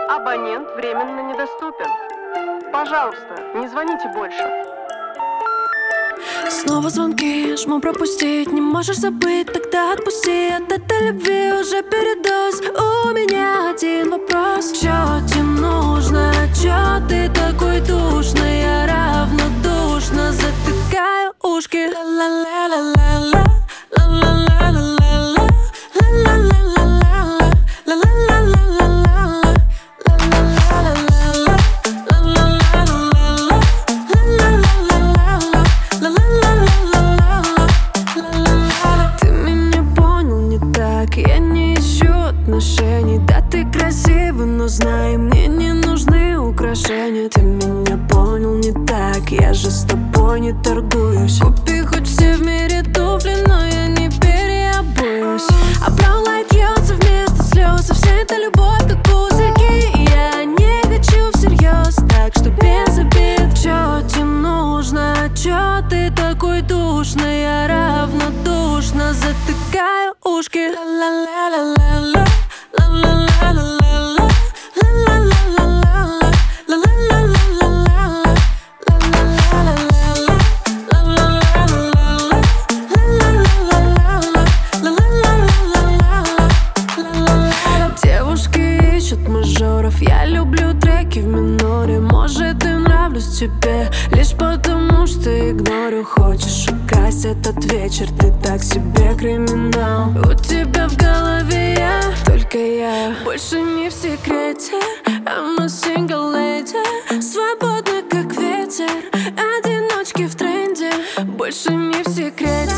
Абонент временно недоступен. Пожалуйста, не звоните больше. Снова звонки, жму пропустить. Не можешь забыть, тогда отпусти. От этой любви уже передоз. У меня один вопрос: чё тебе нужно? Чё ты такой душный? Я равнодушно затыкаю ушки. Ла-ла-ла-ла-ла-ла, ла-ла-ла-ла-ла-ла, ла-ла-ла-ла-ла-ла, ла-ла-ла-ла-ла-ла, ты меня понял не так, я не ищу отношений. Да, ты красивый, но знай, мне не нужны украшения. Ты меня понял не так, я же с тобой не торгуюсь. Купи хоть все в мире туфли, но я не переобуюсь. А brown light льется вместо слез, а вся эта любовь как пузырьки. Я не хочу всерьез, так что без обид. Чё тебе нужно? Чё ты такой душный? Я равнодушно затыкаю ушки. Ла-ла-ла-ла-ла, ла-ла-ла-ла-ла, ла-ла-ла-ла-ла, ла-ла-ла-ла-ла, девушки ищут мажоров, я люблю треки в миноре. Может, и нравлюсь тебе лишь потому, что игнорю. Хочешь украсть этот вечер, ты так себе криминал. У тебя в голове я, только я, больше не в секрете. I'm a single lady, свободна как ветер, одиночки в тренде, больше не в секрете.